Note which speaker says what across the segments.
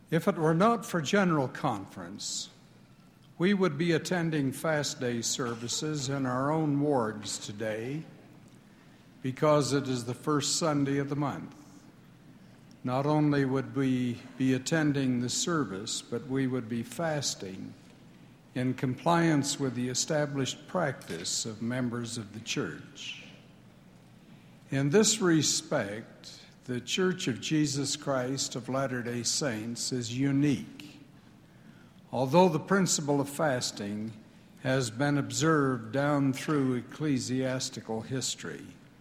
Speaker 1: If it were not for General Conference, we would be attending fast day services in our own wards today because it is the first Sunday of the month. Not only would we be attending the service, but we would be fasting in compliance with the established practice of members of the church. In this respect, the Church of Jesus Christ of Latter-day Saints is unique. Although the principle of fasting has been observed down through ecclesiastical history,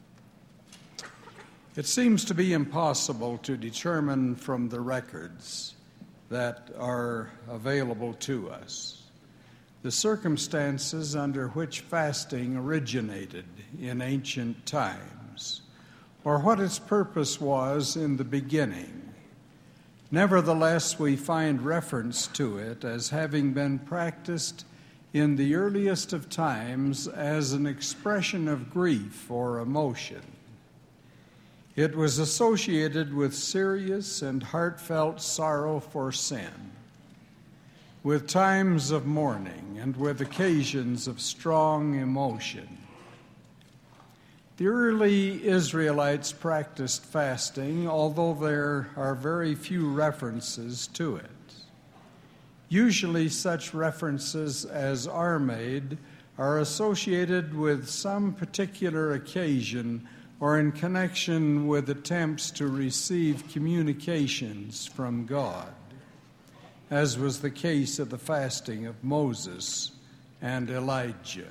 Speaker 1: it seems to be impossible to determine from the records that are available to us the circumstances under which fasting originated in ancient times, or what its purpose was in the beginning. Nevertheless, we find reference to it as having been practiced in the earliest of times as an expression of grief or emotion. It was associated with serious and heartfelt sorrow for sin, with times of mourning and with occasions of strong emotion. The early Israelites practiced fasting, although there are very few references to it. Usually such references as are made are associated with some particular occasion or in connection with attempts to receive communications from God, as was the case of the fasting of Moses and Elijah.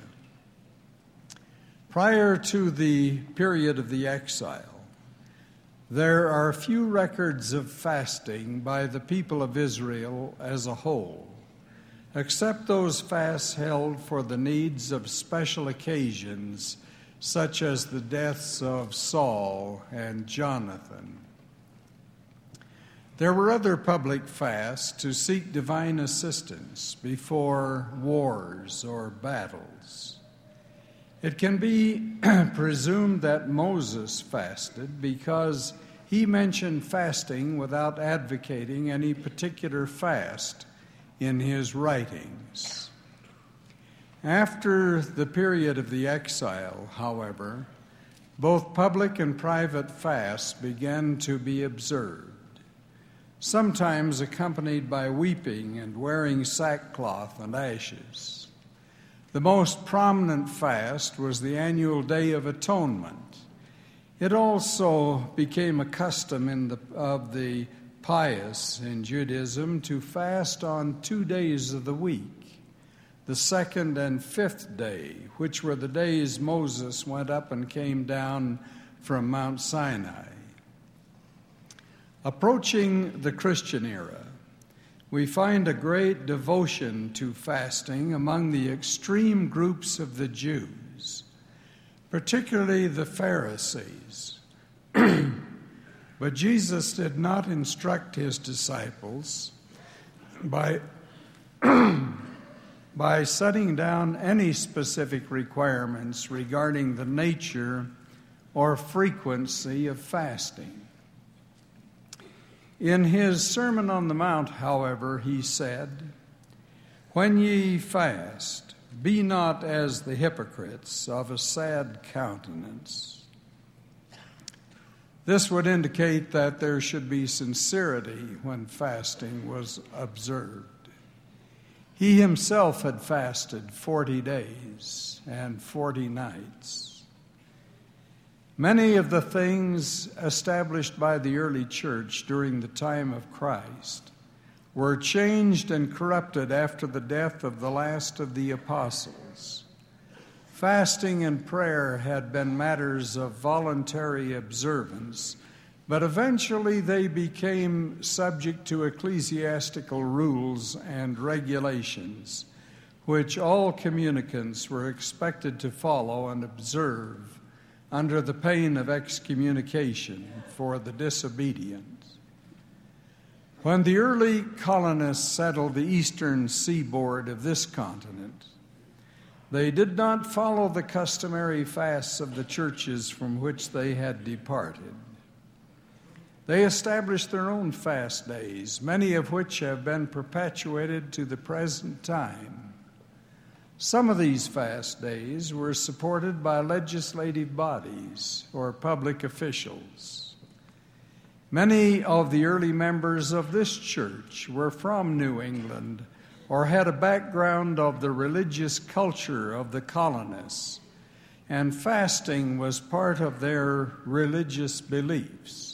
Speaker 1: Prior to the period of the exile, there are few records of fasting by the people of Israel as a whole, except those fasts held for the needs of special occasions, such as the deaths of Saul and Jonathan. There were other public fasts to seek divine assistance before wars or battles. It can be presumed that Moses fasted because he mentioned fasting without advocating any particular fast in his writings. After the period of the exile, however, both public and private fasts began to be observed, sometimes accompanied by weeping and wearing sackcloth and ashes. The most prominent fast was the annual Day of Atonement. It also became a custom of the pious in Judaism to fast on 2 days of the week, the second and fifth day, which were the days Moses went up and came down from Mount Sinai. Approaching the Christian era, we find a great devotion to fasting among the extreme groups of the Jews, particularly the Pharisees. But Jesus did not instruct his disciples by setting down any specific requirements regarding the nature or frequency of fasting. In his Sermon on the Mount, however, he said, "When ye fast, be not as the hypocrites of a sad countenance." This would indicate that there should be sincerity when fasting was observed. He himself had fasted 40 days and 40 nights. Many of the things established by the early church during the time of Christ were changed and corrupted after the death of the last of the apostles. Fasting and prayer had been matters of voluntary observance, but eventually they became subject to ecclesiastical rules and regulations, which all communicants were expected to follow and observe under the pain of excommunication for the disobedient. When the early colonists settled the eastern seaboard of this continent, they did not follow the customary fasts of the churches from which they had departed. They established their own fast days, many of which have been perpetuated to the present time. Some of these fast days were supported by legislative bodies or public officials. Many of the early members of this church were from New England or had a background of the religious culture of the colonists, and fasting was part of their religious beliefs.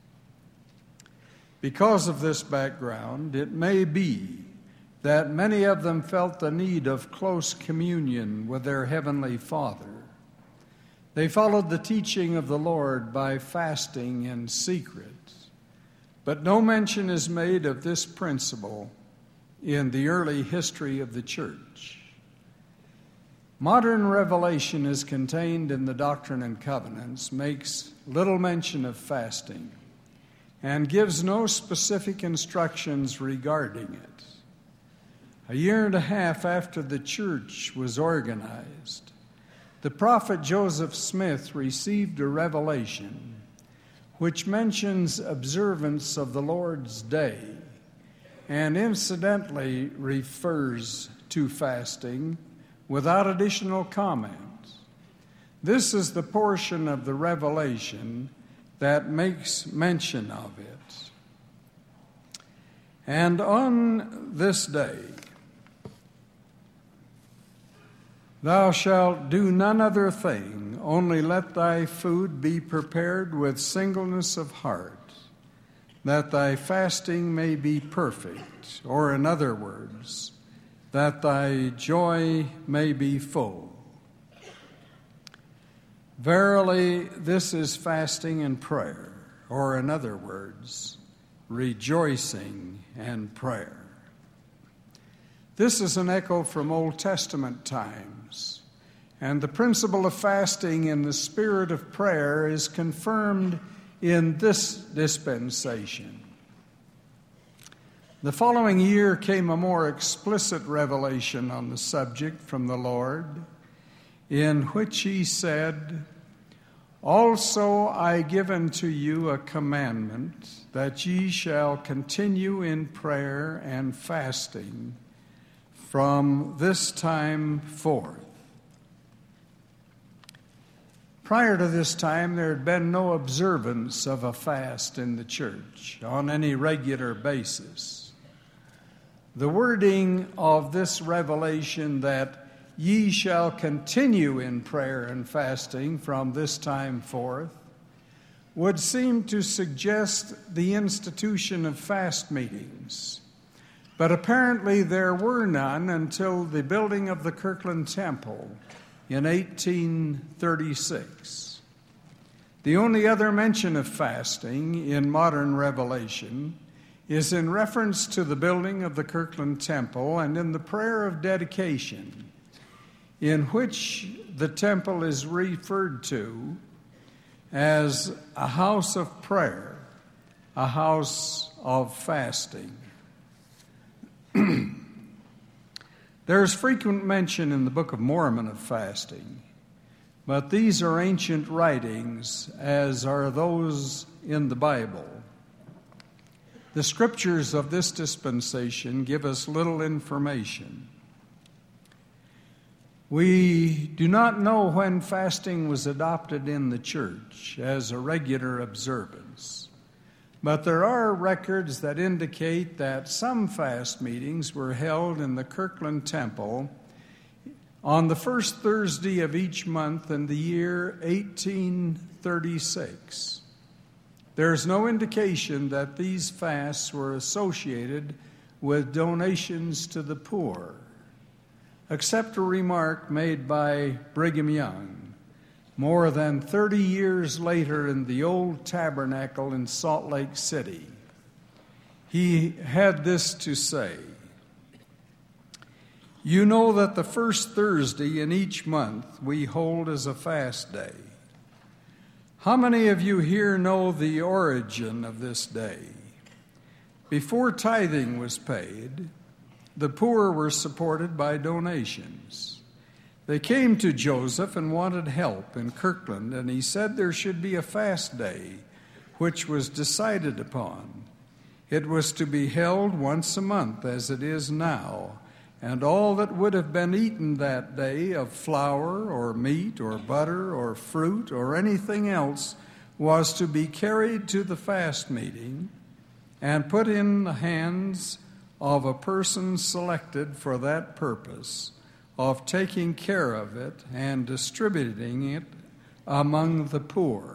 Speaker 1: Because of this background, it may be that many of them felt the need of close communion with their Heavenly Father. They followed the teaching of the Lord by fasting in secret, but no mention is made of this principle in the early history of the church. Modern revelation is contained in the Doctrine and Covenants, makes little mention of fasting, and gives no specific instructions regarding it. A year and a half after the church was organized, the prophet Joseph Smith received a revelation which mentions observance of the Lord's Day and incidentally refers to fasting without additional comment. This is the portion of the revelation that makes mention of it. And on this day, thou shalt do none other thing, only let thy food be prepared with singleness of heart, that thy fasting may be perfect, or in other words, that thy joy may be full. Verily, this is fasting and prayer, or in other words, rejoicing and prayer. This is an echo from Old Testament times, and the principle of fasting in the spirit of prayer is confirmed in this dispensation. The following year came a more explicit revelation on the subject from the Lord, in which he said, Also I give unto you a commandment, that ye shall continue in prayer and fasting from this time forth. Prior to this time, there had been no observance of a fast in the church on any regular basis. The wording of this revelation that ye shall continue in prayer and fasting from this time forth would seem to suggest the institution of fast meetings. But apparently there were none until the building of the Kirtland Temple in 1836. The only other mention of fasting in modern revelation is in reference to the building of the Kirtland Temple and in the prayer of dedication, in which the temple is referred to as a house of prayer, a house of fasting. There's frequent mention in the Book of Mormon of fasting, but these are ancient writings, as are those in the Bible. The scriptures of this dispensation give us little information. We do not know when fasting was adopted in the church as a regular observance, but there are records that indicate that some fast meetings were held in the Kirtland Temple on the first Thursday of each month in the year 1836. There's no indication that these fasts were associated with donations to the poor, except a remark made by Brigham Young more than 30 years later in the old tabernacle in Salt Lake City. He had this to say, You know that the first Thursday in each month we hold as a fast day. How many of you here know the origin of this day? Before tithing was paid, the poor were supported by donations. They came to Joseph and wanted help in Kirtland, and he said there should be a fast day which was decided upon. It was to be held once a month, as it is now, and all that would have been eaten that day of flour or meat or butter or fruit or anything else was to be carried to the fast meeting and put in the hands of a person selected for that purpose, of taking care of it and distributing it among the poor.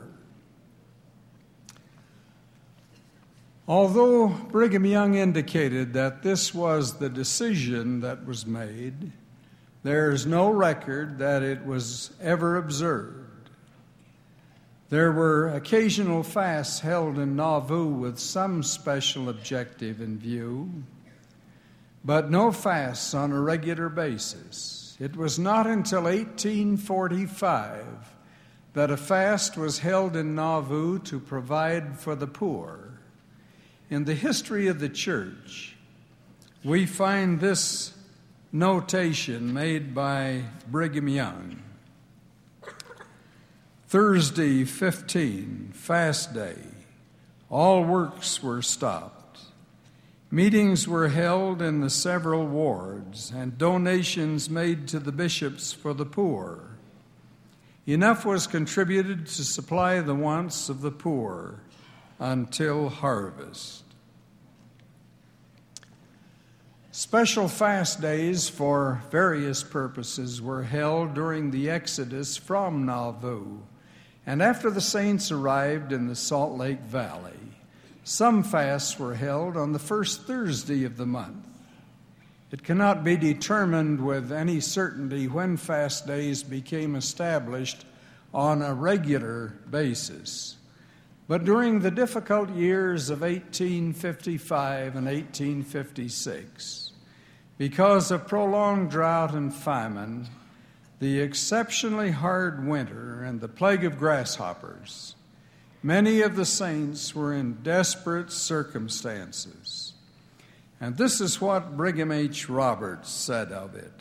Speaker 1: Although Brigham Young indicated that this was the decision that was made, there is no record that it was ever observed. There were occasional fasts held in Nauvoo with some special objective in view, but no fasts on a regular basis. It was not until 1845 that a fast was held in Nauvoo to provide for the poor. In the history of the church, we find this notation made by Brigham Young. Thursday 15, fast day. All works were stopped. Meetings were held in the several wards and donations made to the bishops for the poor. Enough was contributed to supply the wants of the poor until harvest. Special fast days for various purposes were held during the exodus from Nauvoo and after the saints arrived in the Salt Lake Valley. Some fasts were held on the first Thursday of the month. It cannot be determined with any certainty when fast days became established on a regular basis. But during the difficult years of 1855 and 1856, because of prolonged drought and famine, the exceptionally hard winter, and the plague of grasshoppers, many of the saints were in desperate circumstances. And this is what Brigham H. Roberts said of it.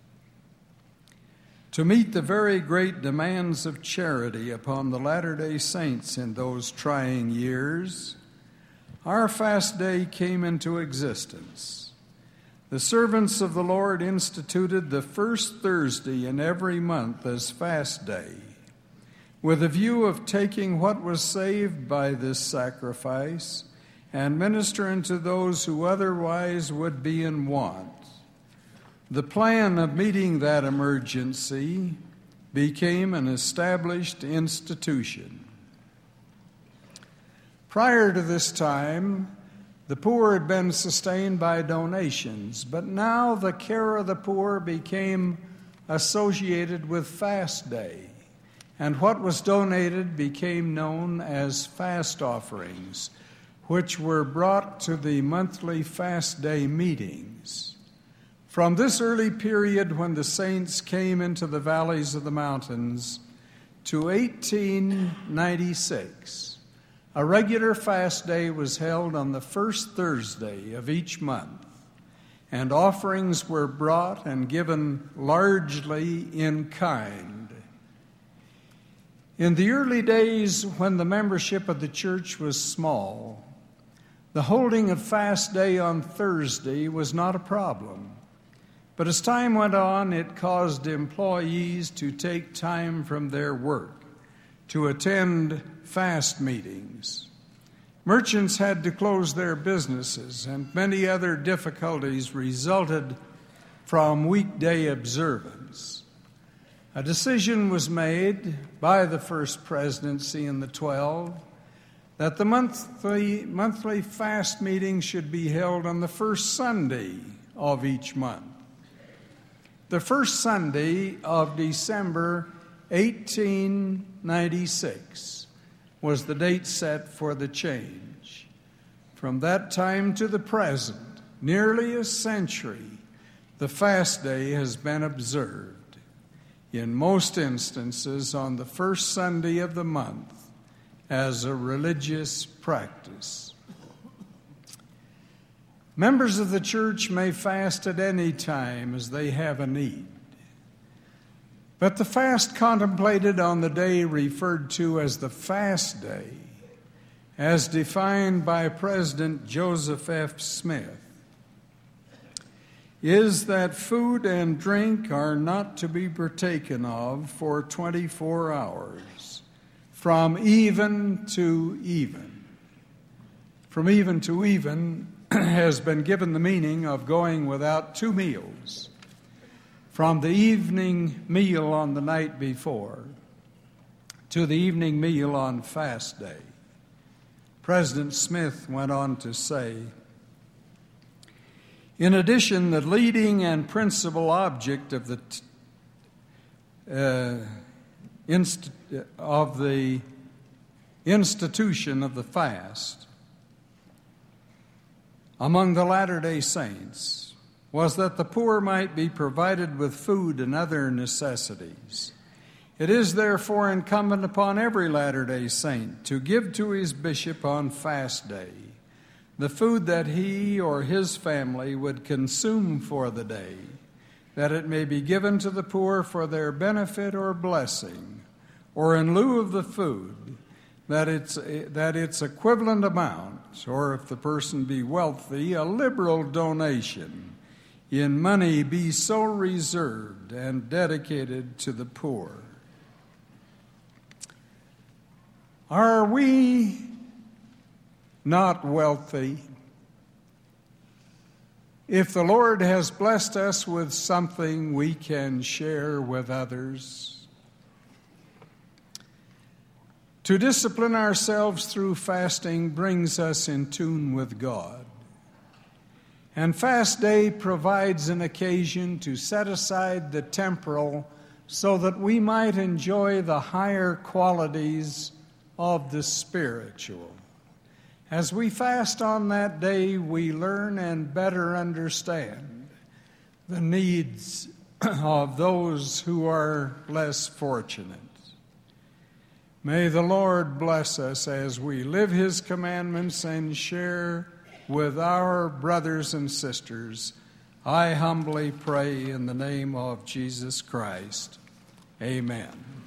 Speaker 1: To meet the very great demands of charity upon the Latter-day Saints in those trying years, our fast day came into existence. The servants of the Lord instituted the first Thursday in every month as fast day, with a view of taking what was saved by this sacrifice and ministering to those who otherwise would be in want. The plan of meeting that emergency became an established institution. Prior to this time, the poor had been sustained by donations, but now the care of the poor became associated with fast day, and what was donated became known as fast offerings, which were brought to the monthly fast day meetings. From this early period when the saints came into the valleys of the mountains to 1896, a regular fast day was held on the first Thursday of each month, and offerings were brought and given largely in kind. In the early days when the membership of the church was small, the holding of fast day on Thursday was not a problem. But as time went on, it caused employees to take time from their work to attend fast meetings. Merchants had to close their businesses, and many other difficulties resulted from weekday observance. A decision was made by the First Presidency and the 12 that the monthly fast meeting should be held on the first Sunday of each month. The first Sunday of December 1896 was the date set for the change. From that time to the present, nearly a century, the fast day has been observed, in most instances on the first Sunday of the month, as a religious practice. Members of the church may fast at any time as they have a need. But the fast contemplated on the day referred to as the fast day as defined by President Joseph F. Smith, is that food and drink are not to be partaken of for 24 hours, from even to even. From even to even has been given the meaning of going without 2 meals, from the evening meal on the night before to the evening meal on fast day. President Smith went on to say, in addition, the leading and principal object of the institution of the fast among the Latter-day Saints was that the poor might be provided with food and other necessities. It is therefore incumbent upon every Latter-day Saint to give to his bishop on fast day the food that he or his family would consume for the day, that it may be given to the poor for their benefit or blessing, or in lieu of the food, that its equivalent amount, or if the person be wealthy, a liberal donation in money be so reserved and dedicated to the poor. Are we not wealthy? If the Lord has blessed us with something we can share with others, to discipline ourselves through fasting brings us in tune with God. And fast day provides an occasion to set aside the temporal so that we might enjoy the higher qualities of the spiritual. As we fast on that day, we learn and better understand the needs of those who are less fortunate. May the Lord bless us as we live His commandments and share with our brothers and sisters. I humbly pray in the name of Jesus Christ. Amen.